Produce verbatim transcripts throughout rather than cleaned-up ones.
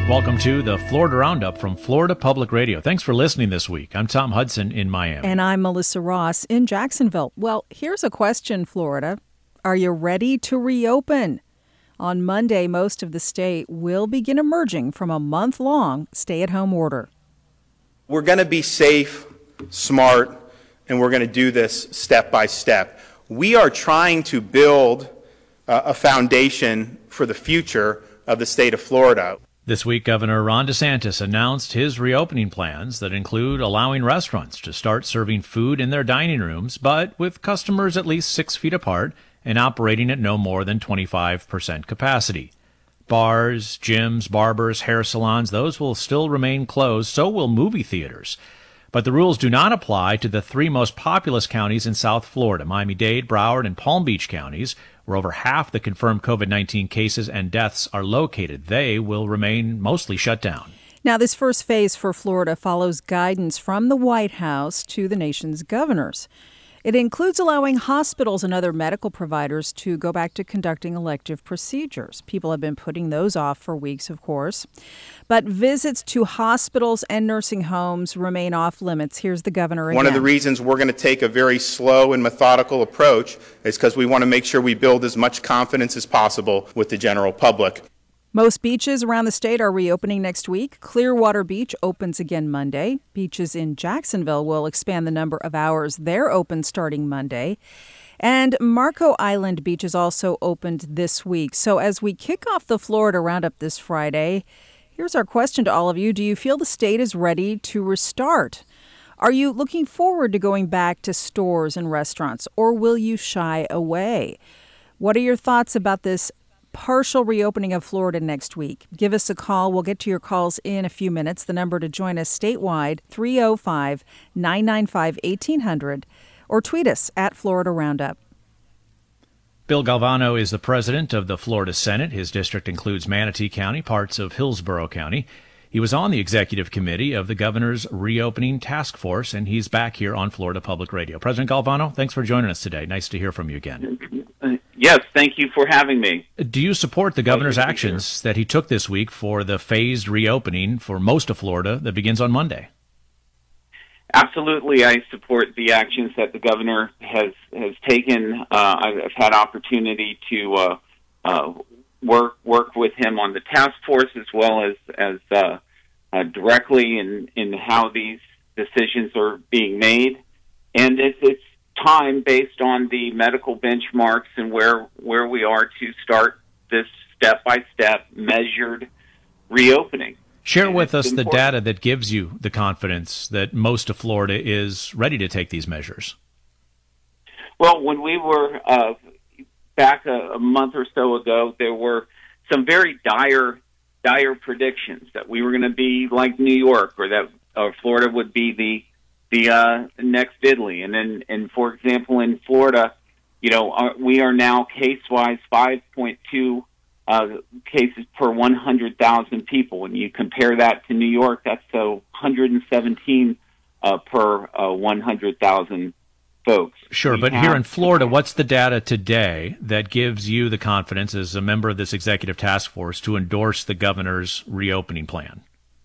Welcome to the Florida Roundup from Florida Public Radio. Thanks for listening this week. I'm Tom Hudson in Miami. And I'm Melissa Ross in Jacksonville. Well, here's a question, Florida. Are you ready to reopen? On Monday, most of the state will begin emerging from a month-long stay-at-home order. We're going to be safe, smart, and we're going to do this step by step. We are trying to build uh, a foundation for the future of the state of Florida. This week, Governor Ron DeSantis announced his reopening plans that include allowing restaurants to start serving food in their dining rooms, but with customers at least six feet apart and operating at no more than twenty-five percent capacity. Bars, gyms, barbers, hair salons, those will still remain closed, so will movie theaters. But the rules do not apply to the three most populous counties in South Florida, Miami-Dade, Broward, and Palm Beach counties, where over half the confirmed COVID nineteen cases and deaths are located. They will remain mostly shut down. Now, this first phase for Florida follows guidance from the White House to the nation's governors. It includes allowing hospitals and other medical providers to go back to conducting elective procedures. People have been putting those off for weeks, of course. But visits to hospitals and nursing homes remain off limits. Here's the governor again. One of the reasons we're going to take a very slow and methodical approach is because we want to make sure we build as much confidence as possible with the general public. Most beaches around the state are reopening next week. Clearwater Beach opens again Monday. Beaches in Jacksonville will expand the number of hours they're open starting Monday. And Marco Island Beach is also opened this week. So as we kick off the Florida Roundup this Friday, here's our question to all of you. Do you feel the state is ready to restart? Are you looking forward to going back to stores and restaurants, or will you shy away? What are your thoughts about this partial reopening of Florida next week? Give us a call. We'll get to your calls in a few minutes. The number to join us statewide, three oh five, nine nine five, eighteen hundred, or tweet us at Florida Roundup. Bill Galvano is the president of the Florida Senate. His district includes Manatee County, parts of Hillsborough County. He was on the executive committee of the governor's reopening task force, and he's back here on Florida Public Radio. President Galvano, thanks for joining us today. Nice to hear from you again. Yes, thank you for having me. Do you support the governor's actions that he took this week for the phased reopening for most of Florida that begins on Monday? Absolutely, I support the actions that the governor has has taken. Uh, I've had opportunity to uh, uh, work work with him on the task force as well as as uh, uh, directly in, in how these decisions are being made, and it's, it's time based on the medical benchmarks and where where we are to start this step-by-step measured reopening. Share and with us important. the data that gives you the confidence that most of Florida is ready to take these measures. Well, when we were uh, back a, a month or so ago, there were some very dire dire predictions that we were going to be like New York, or that uh, Florida would be the the uh, next Italy. And then, and for example, in Florida, you know, our, we are now case-wise five point two uh, cases per one hundred thousand people. When you compare that to New York, that's uh, one hundred seventeen uh, per uh, one hundred thousand folks. Sure, we but have, here in Florida, what's the data today that gives you the confidence as a member of this executive task force to endorse the governor's reopening plan?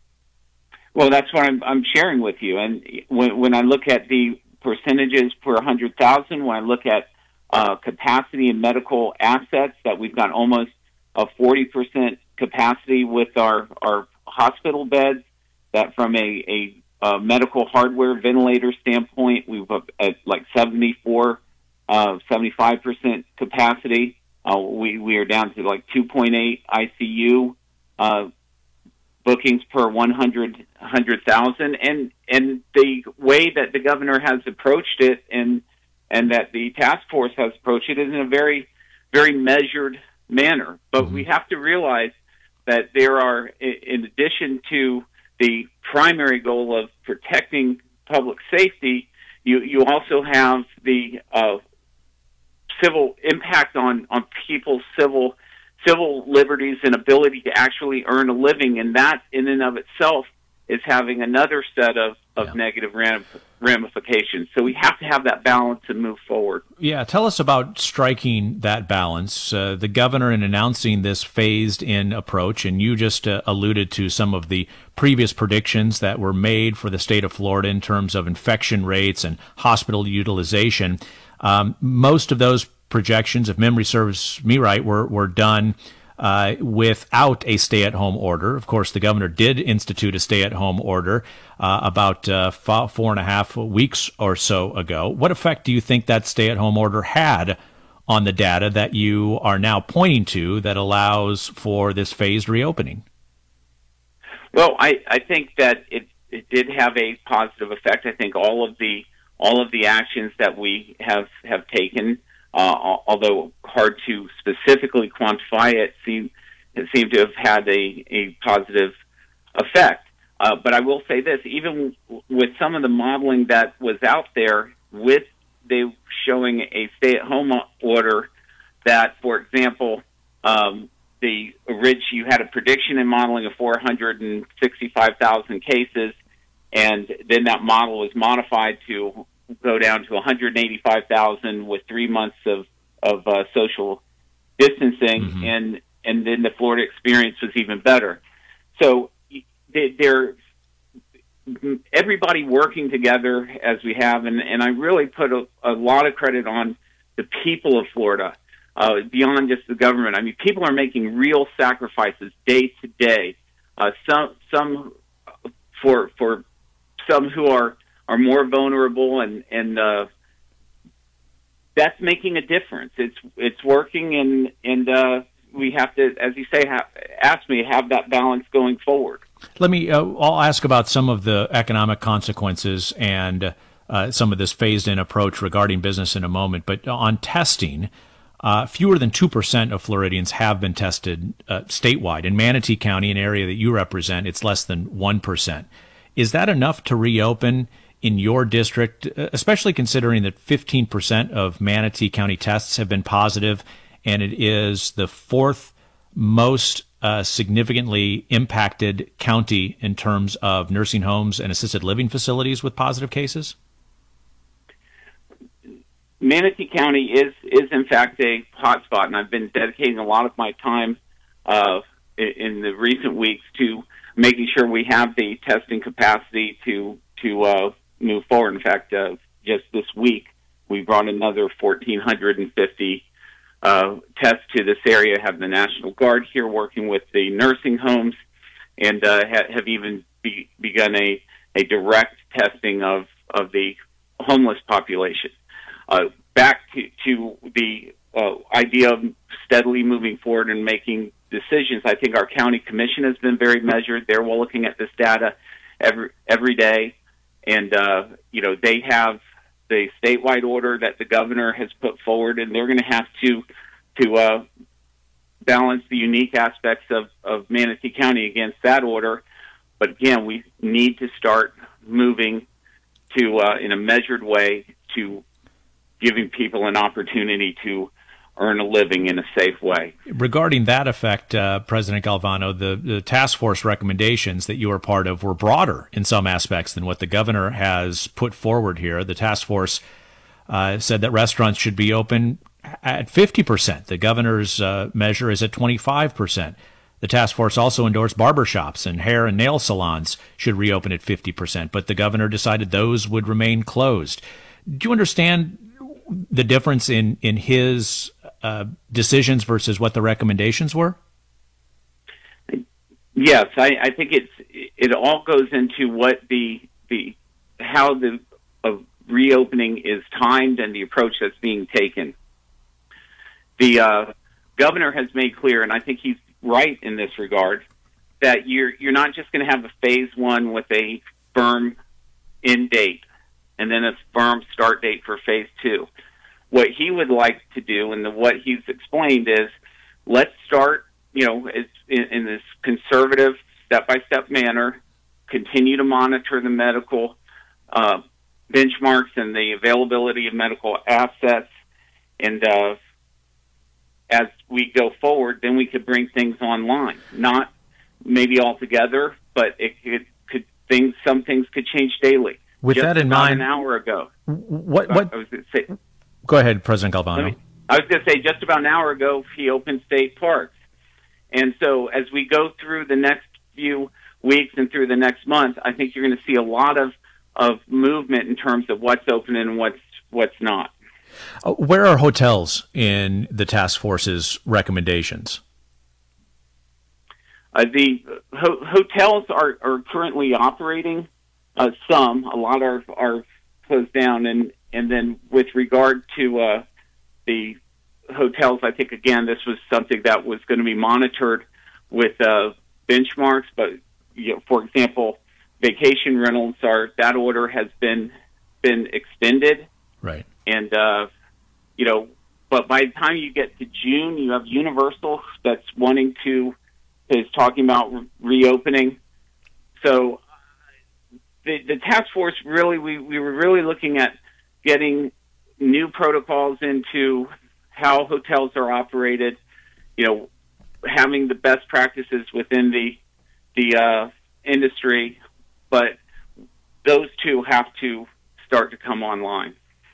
Well, that's what I'm, I'm sharing with you. And when, when I look at the percentages per one hundred thousand, when I look at uh, capacity and medical assets, that we've got almost a forty percent capacity with our, our hospital beds, that from a, a, a medical hardware ventilator standpoint, we've at like seventy-four, uh, seventy-five percent capacity. Uh, we, we are down to like two point eight I C U uh bookings per one hundred thousand, and and the way that the governor has approached it, and and that the task force has approached it, is in a very, very measured manner. But mm-hmm. we have to realize that there are, in addition to the primary goal of protecting public safety, you you also have the uh, civil impact on on people's civil. civil liberties and ability to actually earn a living, and that in and of itself is having another set of, of yeah. negative ram- ramifications. So we have to have that balance and move forward. Yeah, tell us about striking that balance. Uh, the governor, in announcing this phased-in approach, and you just uh, alluded to some of the previous predictions that were made for the state of Florida in terms of infection rates and hospital utilization. Um, most of those projections, if memory serves me right, were, were done Uh, without a stay-at-home order. Of course, the governor did institute a stay-at-home order uh, about uh, f- four and a half weeks or so ago. What effect do you think that stay-at-home order had on the data that you are now pointing to that allows for this phased reopening? Well, I, I think that it, it did have a positive effect. I think all of the all of the actions that we have have taken, Uh, although hard to specifically quantify it, seem, it seemed to have had a, a positive effect. Uh, but I will say this, even w- with some of the modeling that was out there, with they showing a stay-at-home order that, for example, um, the Rich, you had a prediction in modeling of four hundred sixty-five thousand cases, and then that model was modified to go down to one hundred eighty-five thousand with three months of of uh, social distancing, mm-hmm. and and then the Florida experience was even better. So they're everybody working together as we have, and, and I really put a, a lot of credit on the people of Florida, uh, beyond just the government. I mean, people are making real sacrifices day to day. Uh, some some for for some who are. are more vulnerable, and and uh, that's making a difference. It's it's working, and and uh, we have to, as you say, have, ask me, have that balance going forward. Let me. Uh, I'll ask about some of the economic consequences and uh, some of this phased-in approach regarding business in a moment. But on testing, uh, fewer than two percent of Floridians have been tested uh, statewide. In Manatee County, an area that you represent, it's less than one percent. Is that enough to reopen in your district, especially considering that fifteen percent of Manatee County tests have been positive, and it is the fourth most uh, significantly impacted county in terms of nursing homes and assisted living facilities with positive cases? Manatee County is, is in fact, a hotspot, and I've been dedicating a lot of my time uh, in the recent weeks to making sure we have the testing capacity to to uh, move forward. In fact, uh, just this week, we brought another one thousand four hundred fifty uh, tests to this area, have the National Guard here working with the nursing homes, and uh, ha- have even be, begun a, a direct testing of, of the homeless population. Uh, back to, to the uh, idea of steadily moving forward and making decisions, I think our county commission has been very measured. They're looking at this data every every day. And, uh, you know, they have the statewide order that the governor has put forward, and they're going to have to to uh, balance the unique aspects of, of Manatee County against that order. But, again, we need to start moving to, uh, in a measured way, to giving people an opportunity to earn a living in a safe way. Regarding that effect, uh, President Galvano, the, the task force recommendations that you were part of were broader in some aspects than what the governor has put forward here. The task force uh, said that restaurants should be open at fifty percent. The governor's uh, measure is at twenty-five percent. The task force also endorsed barbershops and hair and nail salons should reopen at fifty percent, but the governor decided those would remain closed. Do you understand the difference in, in his uh, decisions versus what the recommendations were? Yes, I, I think it's it all goes into what the the how the uh, reopening is timed and the approach that's being taken. The uh, governor has made clear, and I think he's right in this regard, that you're you're not just going to have a phase one with a firm end date and then a firm start date for phase two. What he would like to do, and the, what he's explained is, let's start, you know, in, in this conservative, step-by-step manner, continue to monitor the medical uh, benchmarks and the availability of medical assets, and uh, as we go forward, then we could bring things online. Not maybe all together, but it, it could things. Some things could change daily. With just that in about mind, an hour ago. What? What? I was going to say. Go ahead, President Galvano. Me, I was going to say just about an hour ago he opened state parks, and so as we go through the next few weeks and through the next month, I think you're going to see a lot of of movement in terms of what's open and what's what's not. Uh, where are hotels in the task force's recommendations? Uh, the ho- hotels are, are currently operating. Uh, some, a lot are are closed down, and, and then with regard to uh, the hotels, I think again this was something that was going to be monitored with uh, benchmarks. But you know, for example, vacation rentals are that order has been been extended, right? And uh, you know, but by the time you get to June, you have Universal that's wanting to is talking about re- reopening. So the, the task force really, we, we were really looking at getting new protocols into how hotels are operated, you know, having the best practices within the the uh, industry, but those two have to start to come online.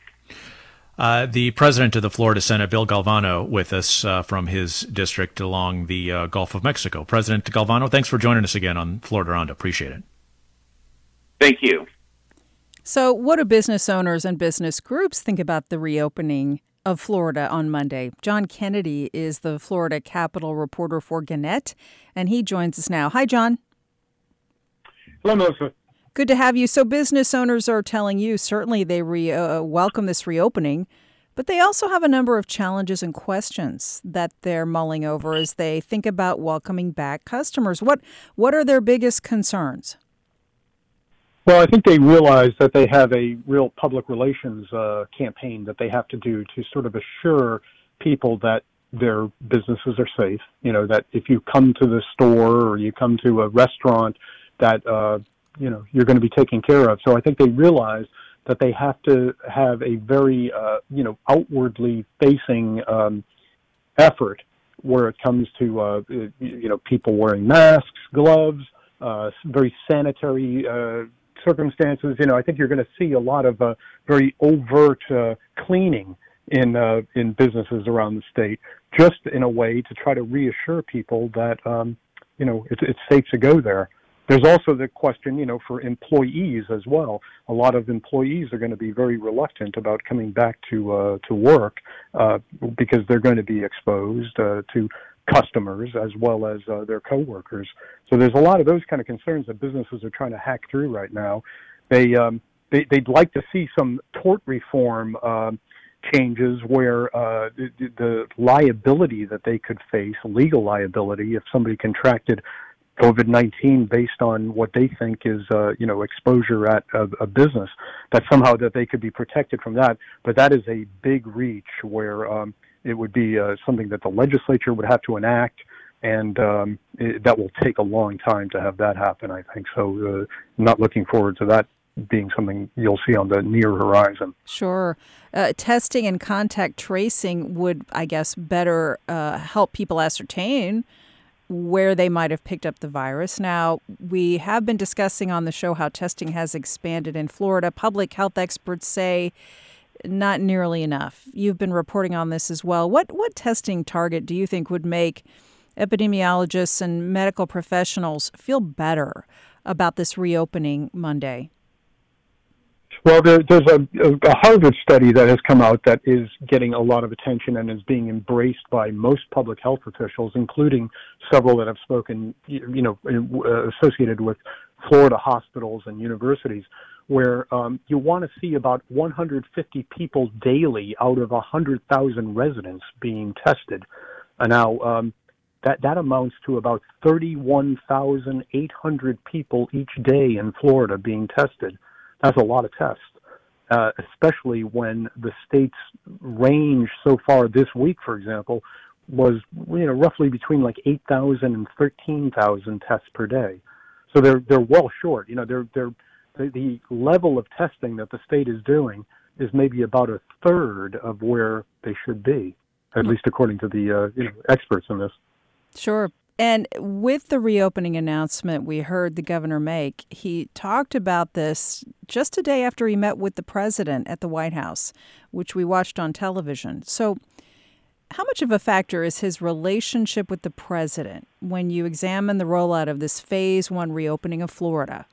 Uh, the president of the Florida Senate, Bill Galvano, with us uh, from his district along the uh, Gulf of Mexico. President Galvano, thanks for joining us again on Florida Roundup. Appreciate it. Thank you. So what do business owners and business groups think about the reopening of Florida on Monday? John Kennedy is the Florida Capital reporter for Gannett, and he joins us now. Hi, John. Hello, Melissa. Good to have you. So business owners are telling you certainly they re, uh, welcome this reopening, but they also have a number of challenges and questions that they're mulling over as they think about welcoming back customers. What what are their biggest concerns? Well, I think they realize that they have a real public relations uh, campaign that they have to do to sort of assure people that their businesses are safe. You know, that if you come to the store or you come to a restaurant, that uh, you know, you're going to be taken care of. So I think they realize that they have to have a very, uh, you know, outwardly facing um, effort where it comes to, uh, you know, people wearing masks, gloves, uh, very sanitary uh, circumstances. You know, I think you're going to see a lot of uh, very overt uh, cleaning in uh, in businesses around the state, just in a way to try to reassure people that, um, you know, it's, it's safe to go there. There's also the question, you know, for employees as well. A lot of employees are going to be very reluctant about coming back to uh, to work uh, because they're going to be exposed uh, to customers as well as uh, their coworkers. So there's a lot of those kind of concerns that businesses are trying to hack through right now. They, um, they they'd like to see some tort reform um, changes where uh, the, the liability that they could face, legal liability, if somebody contracted COVID nineteen based on what they think is, uh, you know, exposure at a, a business, that somehow that they could be protected from that. But that is a big reach where um, it would be uh, something that the legislature would have to enact, and um, it, that will take a long time to have that happen, I think. So uh, not looking forward to that being something you'll see on the near horizon. Sure. Uh, testing and contact tracing would, I guess, better uh, help people ascertain where they might have picked up the virus. Now, we have been discussing on the show how testing has expanded in Florida. Public health experts say not nearly enough. You've been reporting on this as well. What what testing target do you think would make epidemiologists and medical professionals feel better about this reopening Monday? Well, there, there's a, a Harvard study that has come out that is getting a lot of attention and is being embraced by most public health officials, including several that have spoken, you know, associated with Florida hospitals and universities, where um, you want to see about one hundred fifty people daily out of one hundred thousand residents being tested. And now, um, that, that amounts to about thirty-one thousand eight hundred people each day in Florida being tested. That's a lot of tests, uh, especially when the state's range so far this week, for example, was, you know, roughly between like eight thousand and thirteen thousand tests per day. So they're they're well short. You know, they're they're the, the level of testing that the state is doing is maybe about a third of where they should be, at least according to the uh, you know, experts in this. Sure. And with the reopening announcement we heard the governor make, he talked about this just a day after he met with the president at the White House, which we watched on television. So how much of a factor is his relationship with the president when you examine the rollout of this phase one reopening of Florida?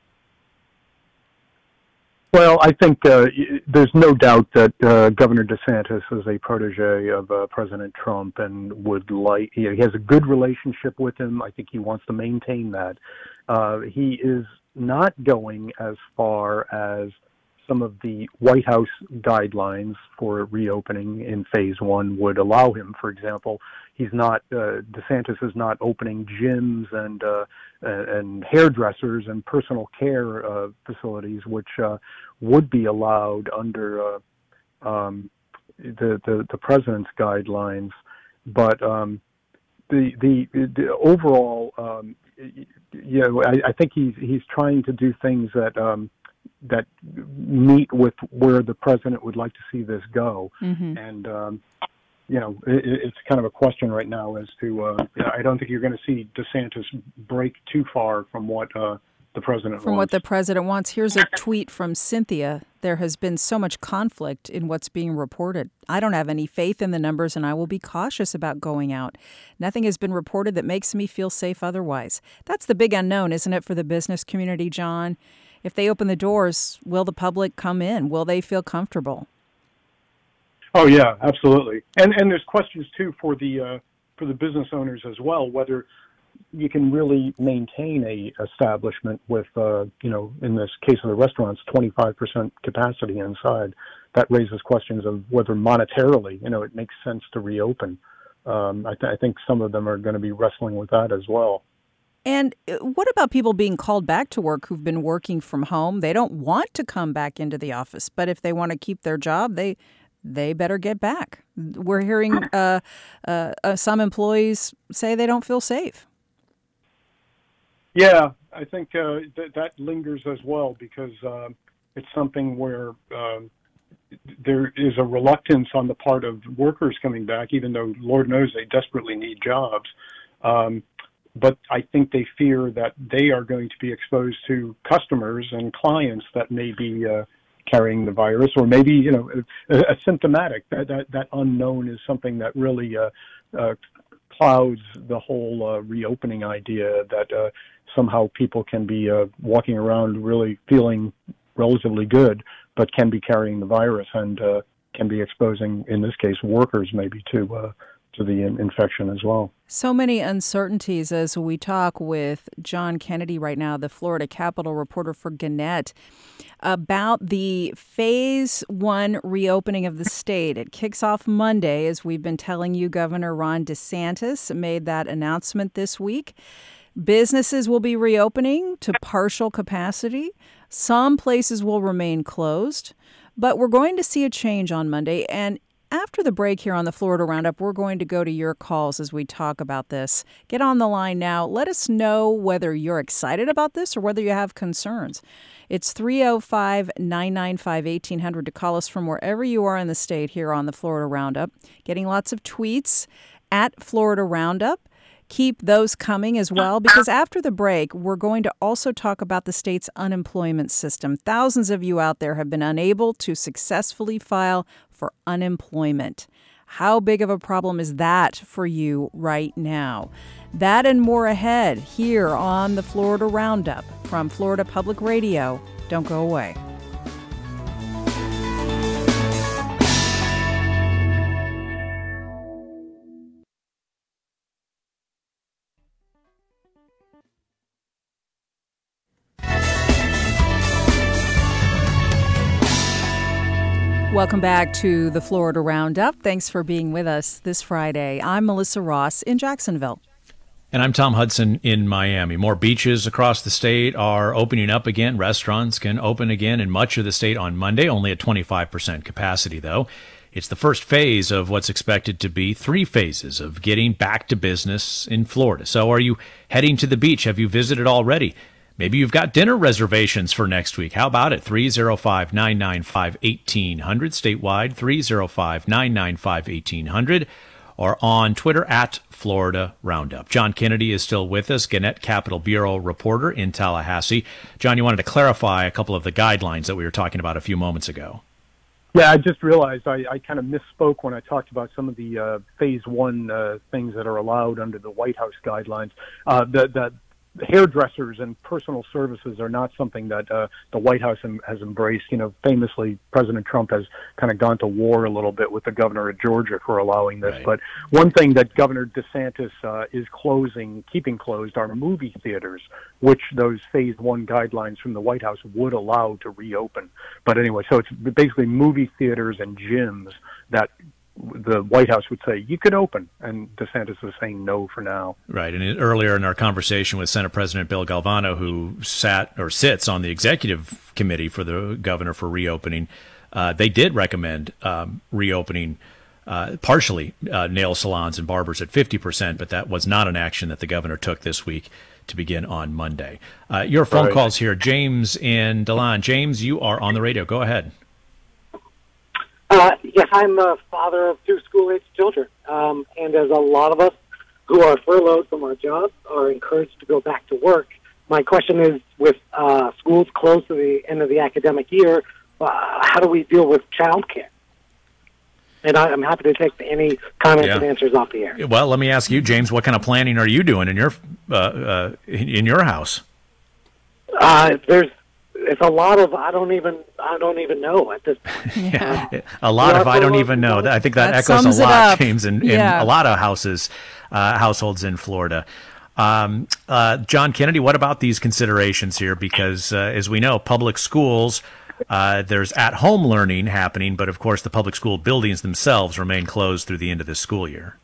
Well, I think uh, there's no doubt that uh, Governor DeSantis is a protege of uh, President Trump and would like, he has a good relationship with him. I think he wants to maintain that. Uh, he is not going as far as some of the White House guidelines for reopening in phase one would allow him. For example, he's not, uh, DeSantis is not opening gyms and uh, and hairdressers and personal care uh, facilities, which uh, would be allowed under uh, um, the, the the president's guidelines. But um, the, the the overall, um, you know, I, I think he's he's trying to do things that. Um, that meet with where the president would like to see this go. Mm-hmm. And, um, you know, it, it's kind of a question right now as to, uh, I don't think you're going to see DeSantis break too far from what uh, the president From wants. what the president wants. Here's a tweet from Cynthia. There has been so much conflict in what's being reported. I don't have any faith in the numbers, and I will be cautious about going out. Nothing has been reported that makes me feel safe otherwise. That's the big unknown, isn't it, for the business community, John? If they open the doors, will the public come in? Will they feel comfortable? Oh yeah, absolutely. And and there's questions too for the uh, for the business owners as well, whether you can really maintain a establishment with uh, you know, in this case of the restaurants, twenty-five percent capacity inside. That raises questions of whether monetarily, you know, it makes sense to reopen. Um, I, th- I think some of them are going to be wrestling with that as well. And what about people being called back to work who've been working from home? They don't want to come back into the office, but if they want to keep their job, they they better get back. We're hearing uh, uh, uh, some employees say they don't feel safe. Yeah, I think uh, th- that lingers as well because uh, it's something where uh, there is a reluctance on the part of workers coming back, even though Lord knows they desperately need jobs. Um, But I think they fear that they are going to be exposed to customers and clients that may be uh, carrying the virus, or maybe, you know, asymptomatic. That that, that unknown is something that really uh, uh, clouds the whole uh, reopening idea that uh, somehow people can be uh, walking around really feeling relatively good, but can be carrying the virus and uh, can be exposing, in this case, workers maybe to uh, to the infection as well. So many uncertainties as we talk with John Kennedy right now, the Florida Capitol reporter for Gannett, about the phase one reopening of the state. It kicks off Monday, as we've been telling you. Governor Ron DeSantis made that announcement this week. Businesses will be reopening to partial capacity. Some places will remain closed, but we're going to see a change on Monday. And after the break here on the Florida Roundup, we're going to go to your calls as we talk about this. Get on the line now. Let us know whether you're excited about this or whether you have concerns. It's three oh five, nine nine five, eighteen hundred to call us from wherever you are in the state here on the Florida Roundup. Getting lots of tweets at Florida Roundup. Keep those coming as well, because after the break, we're going to also talk about the state's unemployment system. Thousands of you out there have been unable to successfully file for unemployment. How big of a problem is that for you right now? That and more ahead here on the Florida Roundup from Florida Public Radio. Don't go away. Welcome back to the Florida Roundup. Thanks for being with us this Friday. I'm Melissa Ross in Jacksonville. And I'm Tom Hudson in Miami. More beaches across the state are opening up again. Restaurants can open again in much of the state on Monday, only at twenty-five percent capacity, though. It's the first phase of what's expected to be three phases of getting back to business in Florida. So are you heading to the beach? Have you visited already? Maybe you've got dinner reservations for next week. How about it? three oh five, nine nine five, eighteen hundred statewide, three oh five, nine nine five, eighteen hundred. or on Twitter at Florida Roundup. John Kennedy is still with us, Gannett Capitol Bureau reporter in Tallahassee. John, you wanted to clarify a couple of the guidelines that we were talking about a few moments ago. Yeah, I just realized I, I kind of misspoke when I talked about some of the uh, phase one uh, things that are allowed under the White House guidelines. Uh, the, the hairdressers and personal services are not something that uh, the White House has embraced. You know, famously, President Trump has kind of gone to war a little bit with the governor of Georgia for allowing this. Right. But one thing that Governor DeSantis uh, is closing, keeping closed, are movie theaters, which those phase one guidelines from the White House would allow to reopen. But anyway, so it's basically movie theaters and gyms that the White House would say you could open, and DeSantis is saying no for now. Right, and earlier in our conversation with Senate President Bill Galvano, who sat or sits on the executive committee for the governor for reopening, uh, they did recommend um, reopening uh, partially uh, nail salons and barbers at fifty percent, but that was not an action that the governor took this week to begin on Monday. Uh, your phone Right. calls here, James and Delon. James, you are on the radio. Go ahead. Uh, yes, I'm a father of two school-age children, um, and as a lot of us who are furloughed from our jobs are encouraged to go back to work, my question is, with uh, schools close to the end of the academic year, uh, how do we deal with childcare? And I, I'm happy to take any comments Yeah. and answers off the air. Well, let me ask you, James, what kind of planning are you doing in your uh, uh, in in your house? Uh, there's it's a lot of I don't even I don't even know at this point. Yeah. A lot Yeah, of I don't for- even know. I think that, That echoes sums a it lot, up. James, in, in Yeah. a lot of houses, uh, households in Florida. Um, uh, John Kennedy, what about these considerations here? Because uh, as we know, public schools, uh, there's at-home learning happening, but of course the public school buildings themselves remain closed through the end of this school year.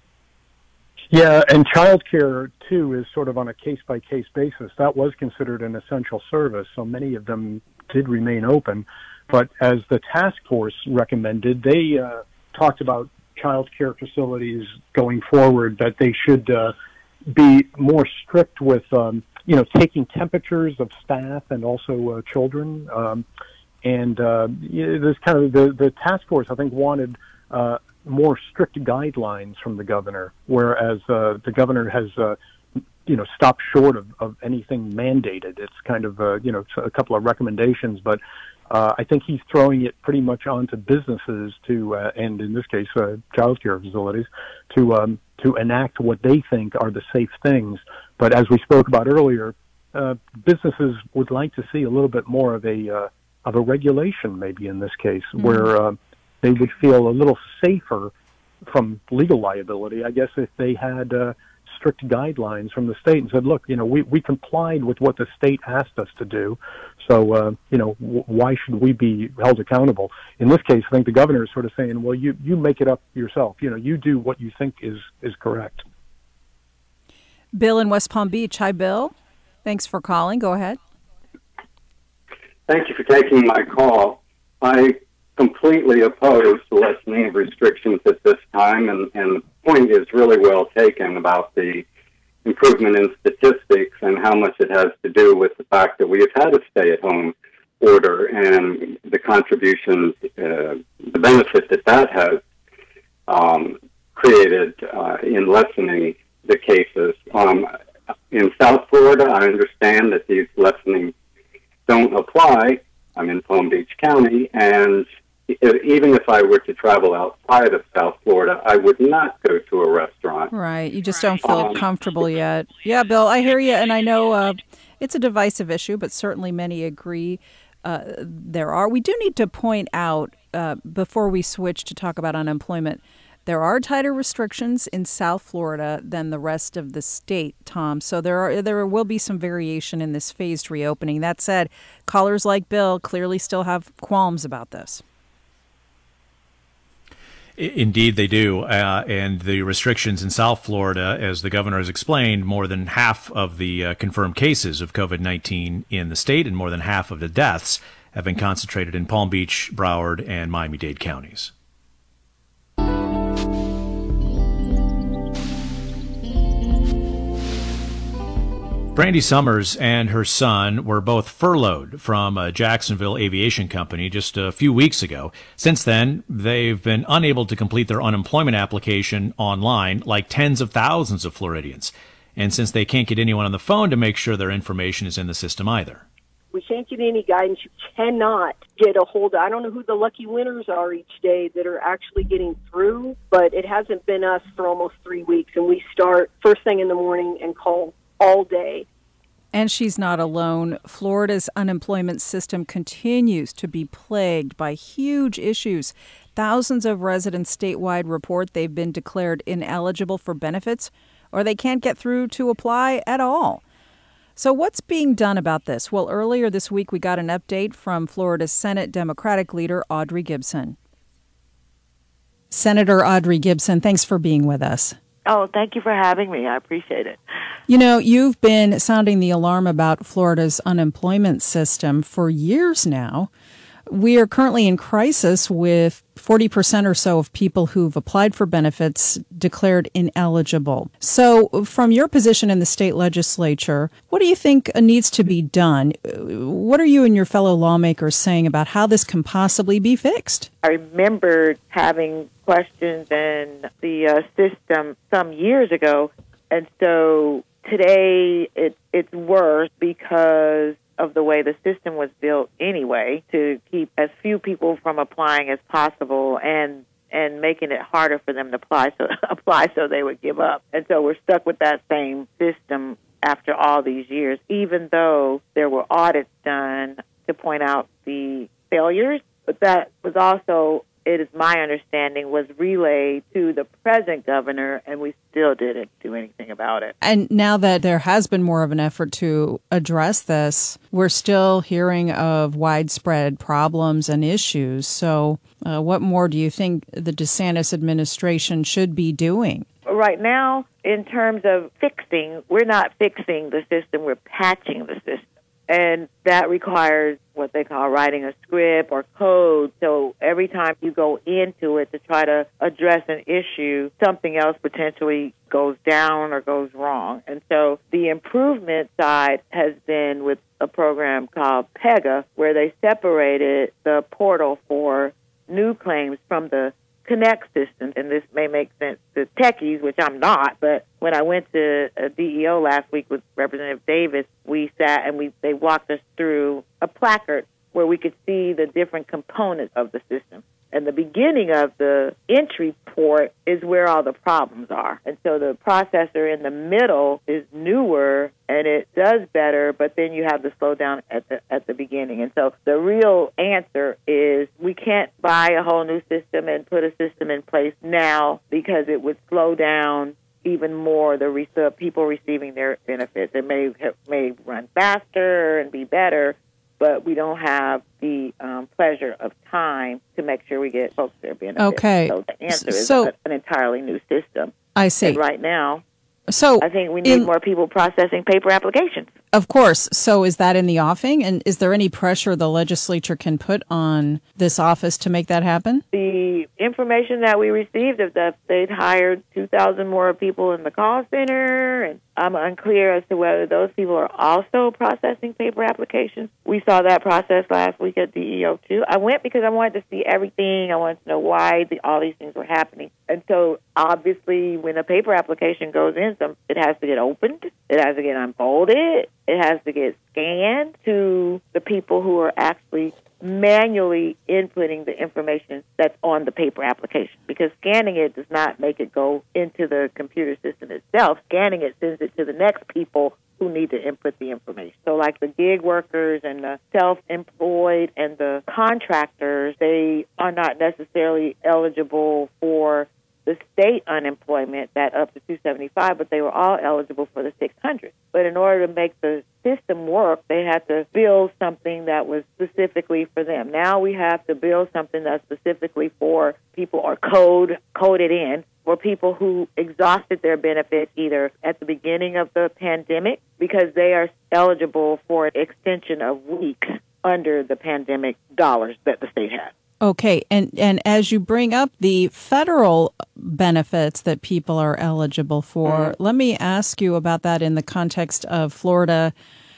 Yeah, and childcare, too, is sort of on a case-by-case basis. That was considered an essential service, so many of them did remain open. But as the task force recommended, they uh, talked about childcare facilities going forward, that they should uh, be more strict with, um, you know, taking temperatures of staff and also uh, children. Um, and uh, yeah, this kind of, the, the task force, I think, wanted uh, more strict guidelines from the governor, whereas uh, the governor has, uh, you know, stopped short of, of anything mandated. It's kind of, uh, you know, a couple of recommendations, but uh, I think he's throwing it pretty much onto businesses to, uh, and in this case, uh, child care facilities, to um, to enact what they think are the safe things. But as we spoke about earlier, uh, businesses would like to see a little bit more of a uh, of a regulation, maybe in this case, mm-hmm. where uh, they would feel a little safer from legal liability, I guess, if they had uh, strict guidelines from the state and said, look, you know, we, we complied with what the state asked us to do, so, uh, you know, w- why should we be held accountable? In this case, I think the governor is sort of saying, well, you, you make it up yourself. You know, you do what you think is, is correct. Bill in West Palm Beach. Hi, Bill. Thanks for calling. Go ahead. Thank you for taking my call. I completely oppose the lessening of restrictions at this time, and, and the point is really well taken about the improvement in statistics and how much it has to do with the fact that we have had a stay-at-home order and the contributions, uh, the benefit that that has um, created uh, in lessening the cases. Um, in South Florida, I understand that these lessening don't apply. I'm in Palm Beach County, and even if I were to travel outside of South Florida, I would not go to a restaurant. Right. You just don't feel Um, comfortable yet. Yeah, Bill, I hear you, and I know uh, it's a divisive issue, but certainly many agree uh, there are. We do need to point out, uh, before we switch to talk about unemployment, there are tighter restrictions in South Florida than the rest of the state, Tom. So there are there will be some variation in this phased reopening. That said, callers like Bill clearly still have qualms about this. Indeed, they do. Uh, and the restrictions in South Florida, as the governor has explained, more than half of the uh, confirmed cases of COVID nineteen in the state and more than half of the deaths have been concentrated in Palm Beach, Broward, and Miami-Dade counties. Brandy Summers and her son were both furloughed from a Jacksonville aviation company just a few weeks ago. Since then, they've been unable to complete their unemployment application online like tens of thousands of Floridians. And since they can't get anyone on the phone to make sure their information is in the system either. We can't get any guidance. You cannot get a hold of. I don't know who the lucky winners are each day that are actually getting through, but it hasn't been us for almost three weeks. And we start first thing in the morning and call all day. And she's not alone. Florida's unemployment system continues to be plagued by huge issues. Thousands of residents statewide report they've been declared ineligible for benefits, or they can't get through to apply at all. So what's being done about this? Well, earlier this week, we got an update from Florida's Senate Democratic leader, Audrey Gibson. Senator Audrey Gibson, thanks for being with us. Oh, thank you for having me. I appreciate it. You know, you've been sounding the alarm about Florida's unemployment system for years now. We are currently in crisis with forty percent or so of people who've applied for benefits declared ineligible. So from your position in the state legislature, what do you think needs to be done? What are you and your fellow lawmakers saying about how this can possibly be fixed? I remembered having questions in the uh, system some years ago, and so today it, it's worse because of the way the system was built anyway, to keep as few people from applying as possible and and making it harder for them to apply so apply so they would give up. And so we're stuck with that same system after all these years, even though there were audits done to point out the failures. But that was also, it is my understanding, was relayed to the present governor, and we still didn't do anything about it. And now that there has been more of an effort to address this, we're still hearing of widespread problems and issues. So uh, what more do you think the DeSantis administration should be doing? Right now, in terms of fixing, we're not fixing the system, we're patching the system. And that requires what they call writing a script or code. So every time you go into it to try to address an issue, something else potentially goes down or goes wrong. And so the improvement side has been with a program called PEGA, where they separated the portal for new claims from the Connect system, and this may make sense to techies, which I'm not, but when I went to a D E O last week with Representative Davis, we sat and we they walked us through a placard where we could see the different components of the system. And the beginning of the entry port is where all the problems are. And so the processor in the middle is newer and it does better, but then you have the slowdown at the at the beginning. And so the real answer is we can't buy a whole new system and put a system in place now because it would slow down even more the, re- the people receiving their benefits. It may may run faster and be better, but we don't have the um, pleasure of time to make sure we get folks their benefits. Okay. So the answer is so, an entirely new system. I see. And right now, so I think we need in, more people processing paper applications. Of course. So is that in the offing? And is there any pressure the legislature can put on this office to make that happen? The information that we received is that they'd hired two thousand more people in the call center, and I'm unclear as to whether those people are also processing paper applications. We saw that process last week at D E O too. I went because I wanted to see everything. I wanted to know why the, all these things were happening. And so obviously when a paper application goes in, some, it has to get opened, it has to get unfolded, it has to get scanned to the people who are actually manually inputting the information that's on the paper application, because scanning it does not make it go into the computer system itself. Scanning it sends it to the next people who need to input the information. So like the gig workers and the self-employed and the contractors, they are not necessarily eligible for the state unemployment, that up to two hundred seventy-five, but they were all eligible for the six hundred. But in order to make the system work, they had to build something that was specifically for them. Now we have to build something that's specifically for people, or code coded in for people who exhausted their benefits either at the beginning of the pandemic because they are eligible for an extension of weeks under the pandemic dollars that the state had. Okay, and, and as you bring up the federal benefits that people are eligible for, mm-hmm. let me ask you about that in the context of Florida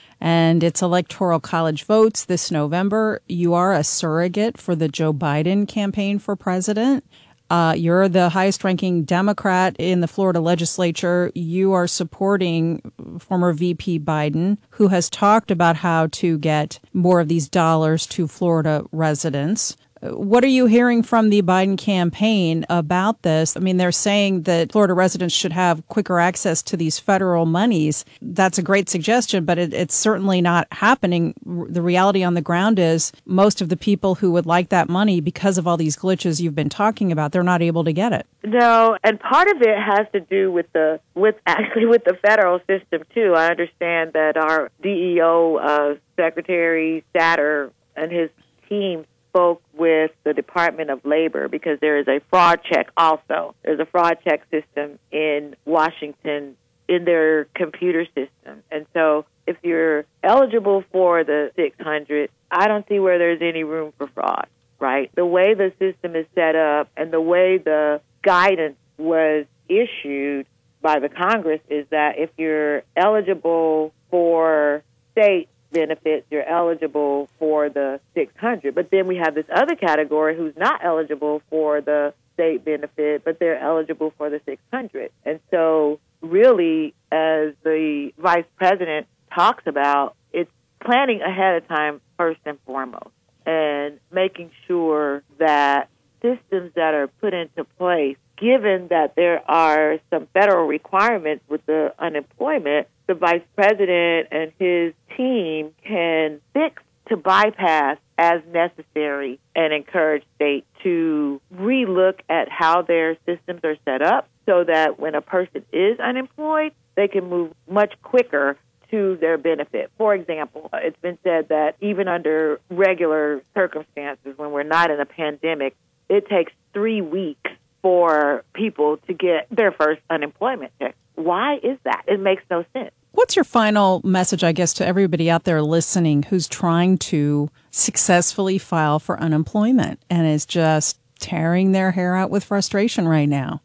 and its electoral college votes this November. You are a surrogate for the Joe Biden campaign for president. Uh, you're the highest-ranking Democrat in the Florida legislature. You are supporting former V P Biden, who has talked about how to get more of these dollars to Florida residents. What are you hearing from the Biden campaign about this? I mean, they're saying that Florida residents should have quicker access to these federal monies. That's a great suggestion, but it, it's certainly not happening. The reality on the ground is most of the people who would like that money, because of all these glitches you've been talking about, they're not able to get it. No, and part of it has to do with the with actually with the federal system too. I understand that our D E O uh, Secretary Satter and his team spoke with the Department of Labor because there is a fraud check also. There's a fraud check system in Washington in their computer system. And so if you're eligible for the six hundred, I don't see where there's any room for fraud, right? The way the system is set up and the way the guidance was issued by the Congress is that if you're eligible for state benefits, you're eligible for the six hundred. But then we have this other category who's not eligible for the state benefit, but they're eligible for the six hundred. And so really, as the vice president talks about, it's planning ahead of time first and foremost and making sure that systems that are put into place, given that there are some federal requirements with the unemployment, the vice president and his team can fix to bypass as necessary and encourage states to relook at how their systems are set up so that when a person is unemployed, they can move much quicker to their benefit. For example, it's been said that even under regular circumstances, when we're not in a pandemic, it takes three weeks for people to get their first unemployment check. Why is that? It makes no sense. What's your final message, I guess, to everybody out there listening who's trying to successfully file for unemployment and is just tearing their hair out with frustration right now?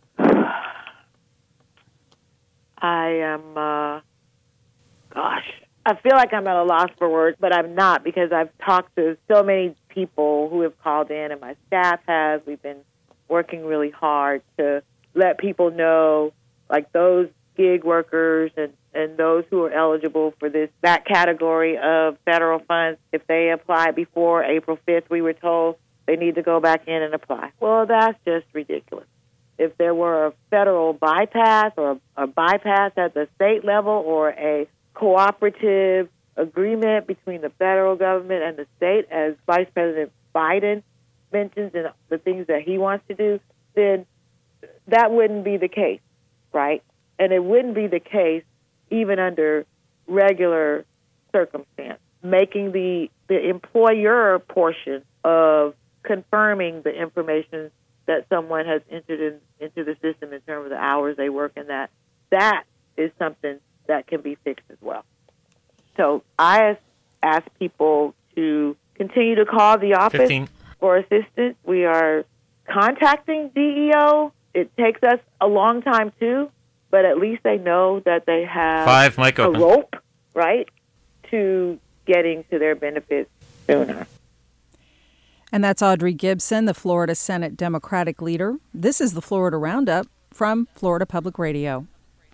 I am, uh, gosh, I feel like I'm at a loss for words, but I'm not because I've talked to so many people who have called in and my staff has. We've been working really hard to let people know, like those gig workers and, and those who are eligible for this that category of federal funds, if they apply before April fifth, we were told they need to go back in and apply. Well, that's just ridiculous. If there were a federal bypass or a, a bypass at the state level or a cooperative agreement between the federal government and the state, as Vice President Biden mentions and the things that he wants to do, then that wouldn't be the case, right? And it wouldn't be the case even under regular circumstance. Making the, the employer portion of confirming the information that someone has entered in, into the system in terms of the hours they work and that, that is something that can be fixed as well. So I ask people to continue to call the office fifteen for assistance. We are contacting D E O. It takes us a long time, too, but at least they know that they have Five, mic a open. rope, right, to getting to their benefits sooner. And that's Audrey Gibson, the Florida Senate Democratic leader. This is the Florida Roundup from Florida Public Radio.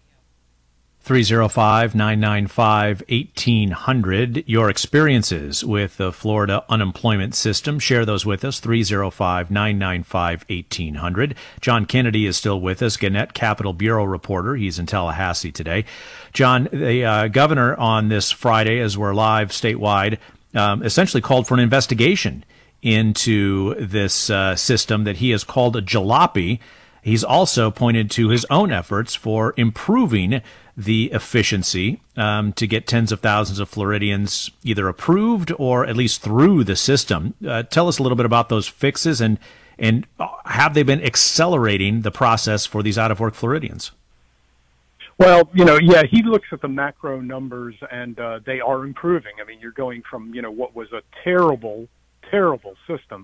three oh five, nine nine five, one eight hundred. Your experiences with the Florida unemployment system. Share those with us. three oh five, nine nine five, one eight hundred. John Kennedy is still with us, Gannett Capitol Bureau reporter. He's in Tallahassee today. John, the uh, governor on this Friday, as we're live statewide, um, essentially called for an investigation into this uh, system that he has called a jalopy. He's also pointed to his own efforts for improving the efficiency um, to get tens of thousands of Floridians either approved or at least through the system. Uh, tell us a little bit about those fixes and and have they been accelerating the process for these out-of-work Floridians? Well, you know, yeah, he looks at the macro numbers and uh, they are improving. I mean, you're going from, you know, what was a terrible, terrible system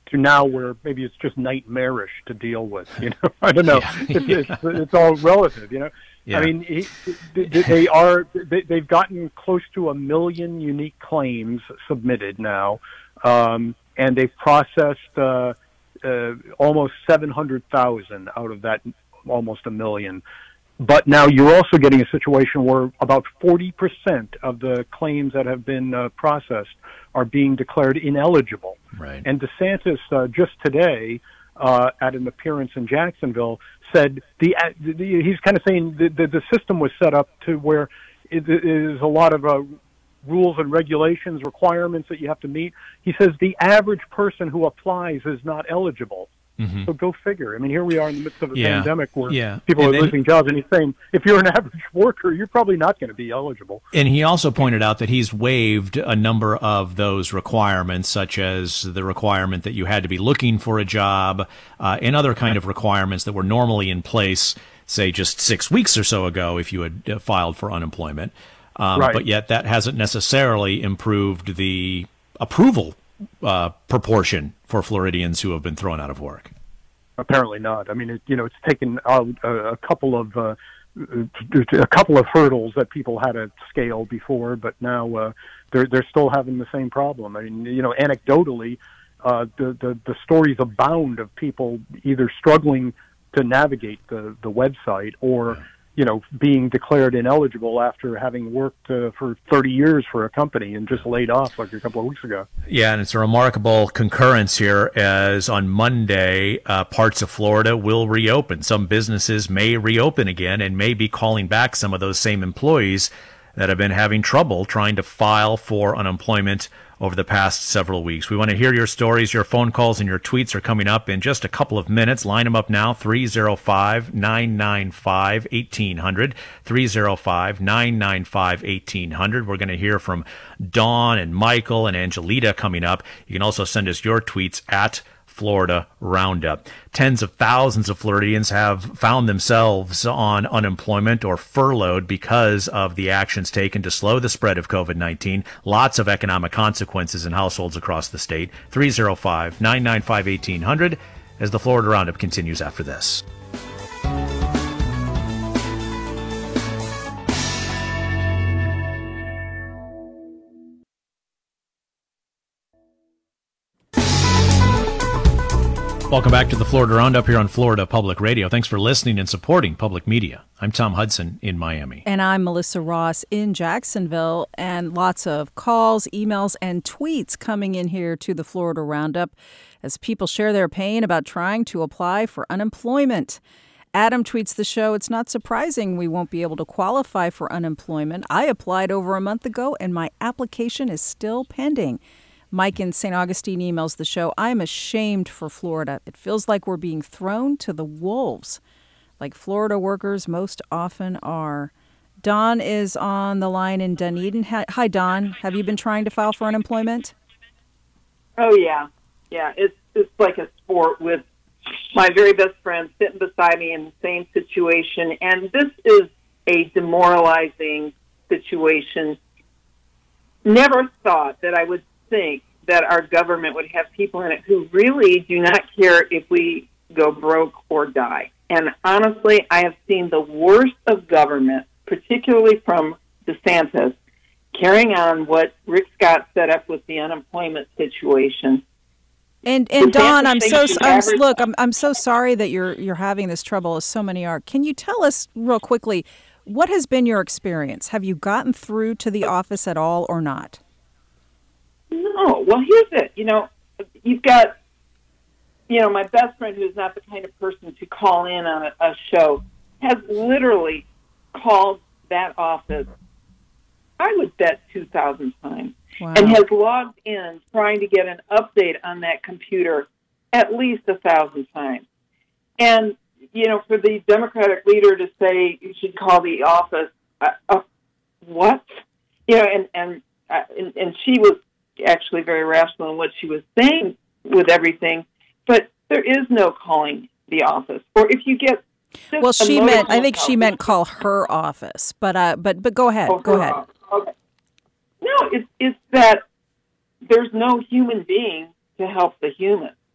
to now where maybe it's just nightmarish to deal with. You know, I don't know. Yeah. It's, yeah. it's, it's all relative. You know, Yeah. I mean, he, they, they are they, they've gotten close to a million unique claims submitted now, um, and they've processed uh, uh, almost seven hundred thousand out of that almost a million. But now you're also getting a situation where about forty percent of the claims that have been uh, processed are being declared ineligible. Right. And DeSantis, uh, just today, uh, at an appearance in Jacksonville, said the, uh, the he's kind of saying the, the, the system was set up to where it, it is a lot of uh, rules and regulations, requirements that you have to meet. He says the average person who applies is not eligible. Mm-hmm. So go figure. I mean, here we are in the midst of a Yeah. pandemic where Yeah. people And are then- losing jobs, and he's saying if you're an average worker, you're probably not going to be eligible. And he also pointed out that he's waived a number of those requirements, such as the requirement that you had to be looking for a job, uh, and other kind of requirements that were normally in place, say, just six weeks or so ago if you had uh, filed for unemployment. Um, Right. But yet that hasn't necessarily improved the approval uh, proportion for Floridians who have been thrown out of work. Apparently not. I mean, it, you know, it's taken out a, a couple of uh, a couple of hurdles that people had to scale before, but now uh, they're they're still having the same problem. I mean, you know, anecdotally, uh, the, the the stories abound of people either struggling to navigate the the website or you know being declared ineligible after having worked uh, for thirty years for a company and just laid off like a couple of weeks ago. Yeah, and it's a remarkable concurrence here as on Monday, uh, parts of Florida will reopen. Some businesses may reopen again and may be calling back some of those same employees that have been having trouble trying to file for unemployment over the past several weeks. We want to hear your stories. Your phone calls and your tweets are coming up in just a couple of minutes. Line them up now, three oh five, nine nine five, eighteen hundred, three oh five, nine nine five, eighteen hundred. We're going to hear from Dawn and Michael and Angelita coming up. You can also send us your tweets at Florida Roundup. Tens of thousands of Floridians have found themselves on unemployment or furloughed because of the actions taken to slow the spread of COVID nineteen. Lots of economic consequences in households across the state. three oh five, nine nine five, eighteen hundred as the Florida Roundup continues after this. Welcome back to the Florida Roundup here on Florida Public Radio. Thanks for listening and supporting public media. I'm Tom Hudson in Miami. And I'm Melissa Ross in Jacksonville. And lots of calls, emails, and tweets coming in here to the Florida Roundup as people share their pain about trying to apply for unemployment. Adam tweets the show, "It's not surprising we won't be able to qualify for unemployment. I applied over a month ago and my application is still pending." Mike in Saint Augustine emails the show, "I'm ashamed for Florida. It feels like we're being thrown to the wolves, like Florida workers most often are." Don is on the line in Dunedin. Hi, Don. Have you been trying to file for unemployment? Oh, yeah. Yeah, it's, it's like a sport with my very best friend sitting beside me in the same situation. And this is a demoralizing situation. Never thought that I would think that our government would have people in it who really do not care if we go broke or die. And honestly, I have seen the worst of government, particularly from DeSantis, carrying on what Rick Scott set up with the unemployment situation. And and Don, I'm so I'm, average- look, I'm I'm so sorry that you're you're having this trouble, as so many are. Can you tell us real quickly, what has been your experience? Have you gotten through to the office at all or not? No. Well, here's it. You know, you've got, you know, my best friend, who's not the kind of person to call in on a, a show, has literally called that office, I would bet two thousand times, Wow. and has logged in trying to get an update on that computer at least a thousand times. And, you know, for the Democratic leader to say you should call the office, uh, uh, what? You know, and, and, uh, and, and she was actually very rational in what she was saying with everything, but there is no calling the office. Or if you get just Well, she a meant I motorcycle think she call- meant call her office, but uh, but but go ahead, Oh, go her ahead. office. Okay. No, it's it's that there's no human being to help the human.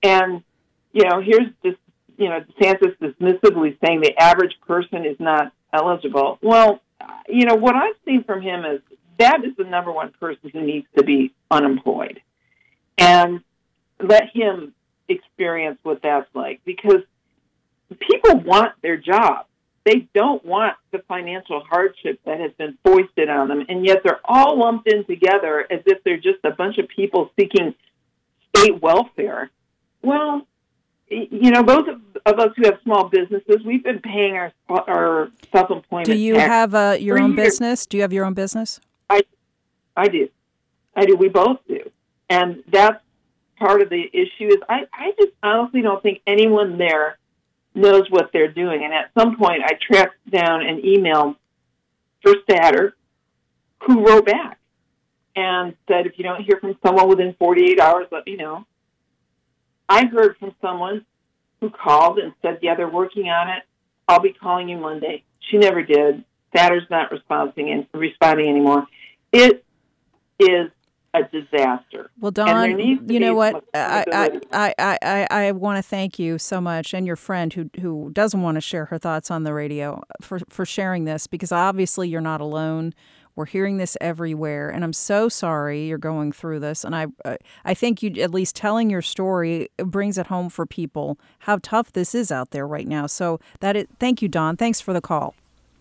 And, you know, here's just, you know, DeSantis dismissively saying the average person is not eligible. Well, you know, what I've seen from him is that is the number one person who needs to be unemployed. And let him experience what that's like, because people want their job. They don't want the financial hardship that has been foisted on them, and yet they're all lumped in together as if they're just a bunch of people seeking state welfare. Well, you know, those of us who have small businesses, we've been paying our our self-employment Do you tax have uh, your for own years. business? Do you have your own business? I, I do. I do. We both do. And that's part of the issue is I, I just honestly don't think anyone there knows what they're doing. And at some point, I tracked down an email for Statter who wrote back and said, if you don't hear from someone within forty-eight hours, let me know. I heard from someone who called and said, yeah, they're working on it. I'll be calling you Monday. She never did. Statter's not responding, responding anymore. It is a disaster. Well, Dawn, you know what? I I, I, I, I, I want to thank you so much, and your friend who who doesn't want to share her thoughts on the radio, for, for sharing this, because obviously you're not alone. We're hearing this everywhere, and I'm so sorry you're going through this. And I I think you at least telling your story brings it home for people how tough this is out there right now. So that it, thank you, Dawn. Thanks for the call.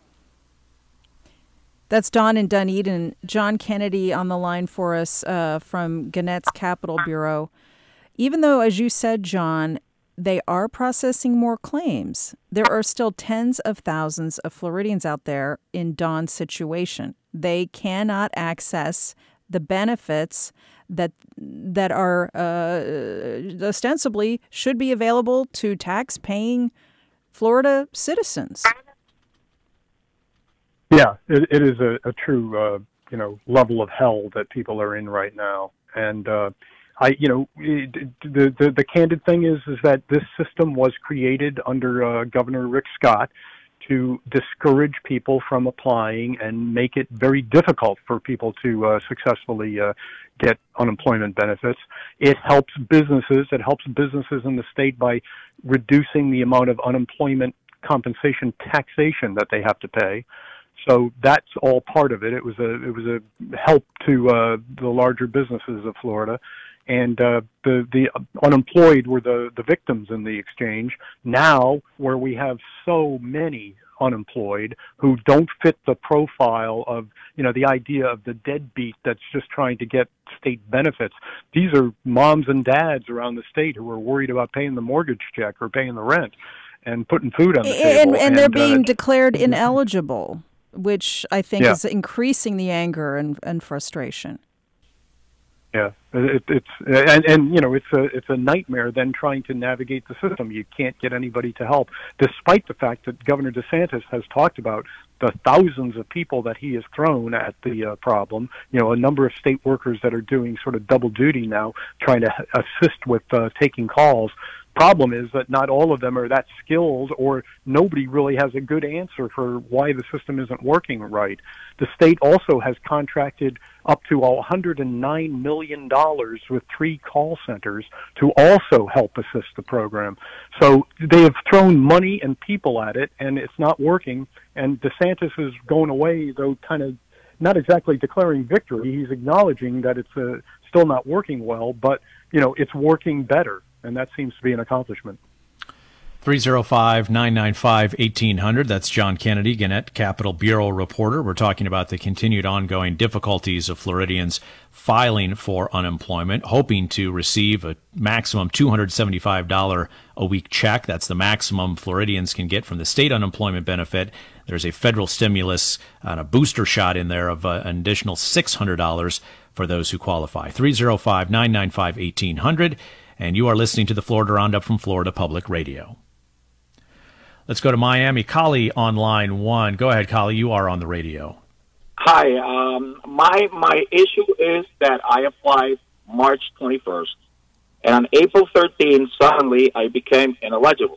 That's Dawn in Dunedin. John Kennedy on the line for us uh, from Gannett's Capital Bureau. Even though, as you said, John, they are processing more claims, there are still tens of thousands of Floridians out there in Dawn's situation. They cannot access the benefits that that are uh, ostensibly should be available to tax-paying Florida citizens. Yeah, it, it is a, a true, uh, you know, level of hell that people are in right now. And, uh, I, you know, the, the, the candid thing is, is that this system was created under uh, Governor Rick Scott to discourage people from applying and make it very difficult for people to uh, successfully uh, get unemployment benefits. It helps businesses. It helps businesses in the state by reducing the amount of unemployment compensation taxation that they have to pay. So that's all part of it. It was a it was a help to uh, the larger businesses of Florida, and uh, the the unemployed were the the victims in the exchange. Now, where we have so many unemployed who don't fit the profile of, you know, the idea of the deadbeat that's just trying to get state benefits. These are moms and dads around the state who are worried about paying the mortgage check or paying the rent and putting food on the table. And, and they're and, being uh, declared ineligible, which I think yeah. is increasing the anger and, and frustration. Yeah, it, it's and, and you know it's a it's a nightmare then trying to navigate the system. You can't get anybody to help, despite the fact that Governor DeSantis has talked about the thousands of people that he has thrown at the uh, problem. You know, a number of state workers that are doing sort of double duty now, trying to assist with uh, taking calls. Problem is that not all of them are that skilled, or nobody really has a good answer for why the system isn't working right. The state also has contracted up to one hundred nine million dollars with three call centers to also help assist the program. So they have thrown money and people at it, and it's not working. And DeSantis is going away, though kind of not exactly declaring victory. He's acknowledging that it's uh, still not working well, but, you know, it's working better. And that seems to be an accomplishment. three oh five, nine nine five, eighteen hundred. That's John Kennedy, Gannett Capital Bureau reporter. We're talking about the continued ongoing difficulties of Floridians filing for unemployment, hoping to receive a maximum two hundred seventy-five dollars a week check. That's the maximum Floridians can get from the state unemployment benefit. There's a federal stimulus and a booster shot in there of uh, an additional six hundred dollars for those who qualify. three oh five, nine nine five, eighteen hundred. And you are listening to the Florida Roundup from Florida Public Radio. Let's go to Miami. Kali on line one. Go ahead, Kali. You are on the radio. Hi. Um, my my issue is that I applied March twenty-first, and on April thirteenth, suddenly I became ineligible.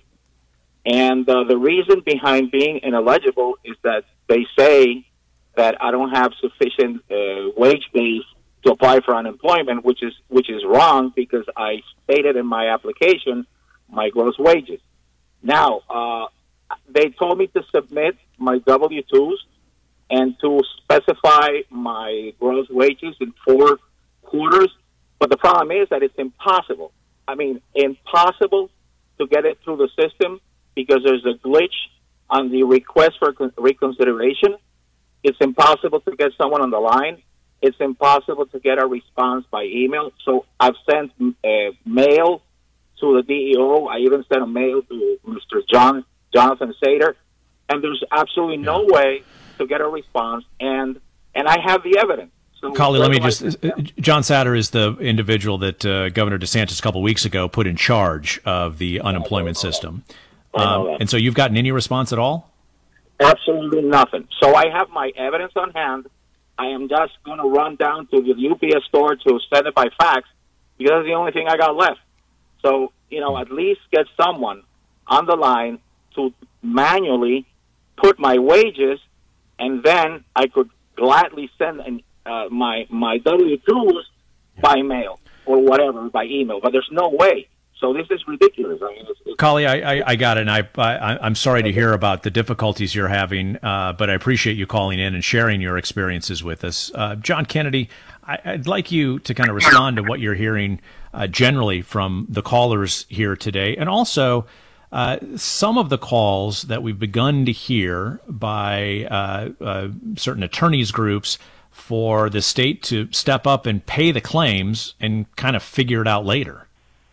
And uh, the reason behind being ineligible is that they say that I don't have sufficient uh, wage base to apply for unemployment, which is which is wrong because I stated in my application my gross wages. Now, uh, they told me to submit my W two's and to specify my gross wages in four quarters, but the problem is that it's impossible. I mean, impossible to get it through the system because there's a glitch on the request for reconsideration. It's impossible to get someone on the line. It's impossible to get a response by email. So I've sent uh, mail to the D E O. I even sent a mail to Mister John Jonathan Sater, and there's absolutely no yeah. way to get a response. And and I have the evidence. So Collie, let me just, uh, John Satter is the individual that uh, Governor DeSantis a couple of weeks ago put in charge of the unemployment system. Um, and so you've gotten any response at all? Absolutely nothing. So I have my evidence on hand. I am just going to run down to the U P S store to send it by fax because that's the only thing I got left. So, you know, at least get someone on the line to manually put my wages, and then I could gladly send an Uh, my my W two's by mail or whatever, by email, but there's no way. So this is ridiculous. I mean, it's, it's, Collie, I, I, I got it, and I, I, I'm sorry to hear about the difficulties you're having, uh, but I appreciate you calling in and sharing your experiences with us. Uh, John Kennedy, I, I'd like you to kind of respond to what you're hearing uh, generally from the callers here today, and also uh, some of the calls that we've begun to hear by uh, uh, certain attorneys groups for the state to step up and pay the claims and kind of figure it out later.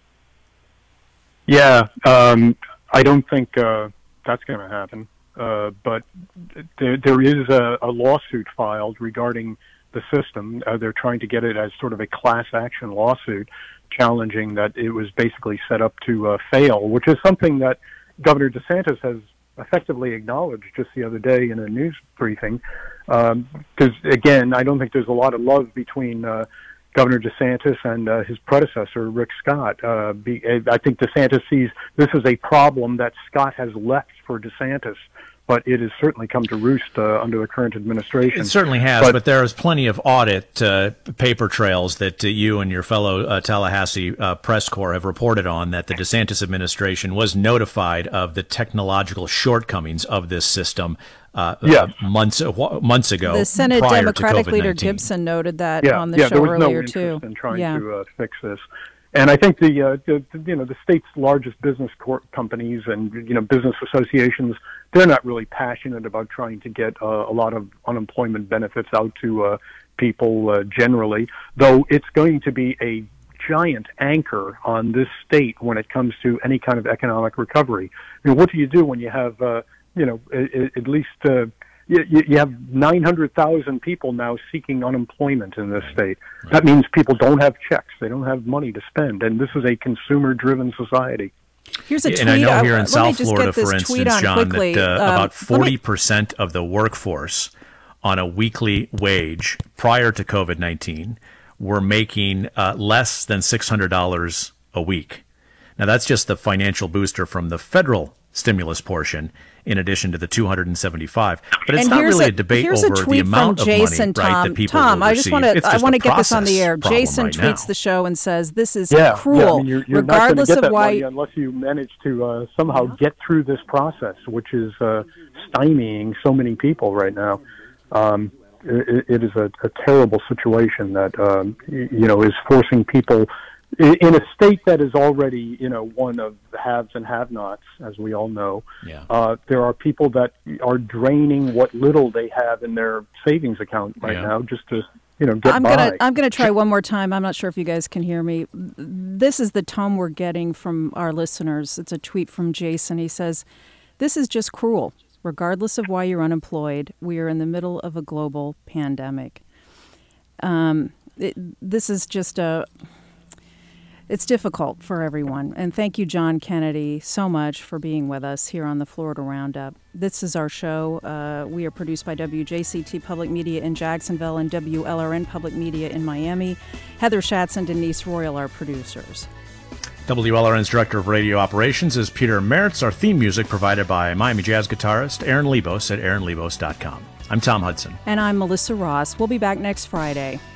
Yeah, um, I don't think uh, that's going to happen. Uh, but there, there is a, a lawsuit filed regarding the system. Uh, they're trying to get it as sort of a class action lawsuit, challenging that it was basically set up to uh, fail, which is something that Governor DeSantis has effectively acknowledged just the other day in a news briefing. Because, um, again, I don't think there's a lot of love between uh, Governor DeSantis and uh, his predecessor, Rick Scott. Uh, be, I think DeSantis sees this as a problem that Scott has left for DeSantis, but it has certainly come to roost uh, under the current administration. It certainly has, but, but there is plenty of audit uh, paper trails that uh, you and your fellow uh, Tallahassee uh, press corps have reported on, that the DeSantis administration was notified of the technological shortcomings of this system uh, yes. uh, months months ago. The Senate prior Democratic to leader Gibson noted that yeah, on the yeah, show there was earlier no interest too. in trying yeah. to uh, fix this. And I think the, uh, the, you know, the state's largest business cor- companies and, you know, business associations, they're not really passionate about trying to get uh, a lot of unemployment benefits out to uh, people uh, generally, though it's going to be a giant anchor on this state when it comes to any kind of economic recovery. I mean, what do you do when you have, uh, you know, at, at least uh, you, you have nine hundred thousand people now seeking unemployment in this state? Right. That means people don't have checks. They don't have money to spend. And this is a consumer-driven society. Here's a tweet. And I know here in uh, South Florida, for instance, John, quickly. that uh, um, about forty percent me... of the workforce on a weekly wage prior to COVID nineteen were making uh, less than six hundred dollars a week. Now, that's just the financial booster from the federal stimulus portion, in addition to the two hundred seventy-five. But it's and not really a, a debate here's over a tweet the amount from Jason, of money, Tom, right, that people Tom, will I just receive. want to I want to get this on the air. Jason right tweets now. the show and says this is yeah, cruel, yeah, I mean, you're, you're regardless not get of that why. Money unless you manage to uh, somehow get through this process, which is uh, stymieing so many people right now. Um, it, it is a, a terrible situation that um, you know is forcing people in a state that is already, you know, one of the haves and have-nots, as we all know. Yeah. Uh, there are people that are draining what little they have in their savings account right yeah. now just to, you know, get I'm by. gonna I'm gonna try one more time. I'm not sure if you guys can hear me. This is the tone we're getting from our listeners. It's a tweet from Jason. He says, "This is just cruel. Regardless of why you're unemployed, we are in the middle of a global pandemic." Um, it, this is just a. It's difficult for everyone. And thank you, John Kennedy, so much for being with us here on the Florida Roundup. This is our show. Uh, we are produced by W J C T Public Media in Jacksonville and W L R N Public Media in Miami. Heather Schatz and Denise Royal are producers. W L R N's Director of Radio Operations is Peter Meritz. Our theme music provided by Miami Jazz guitarist Aaron Lebos at aaron lebos dot com. I'm Tom Hudson. And I'm Melissa Ross. We'll be back next Friday.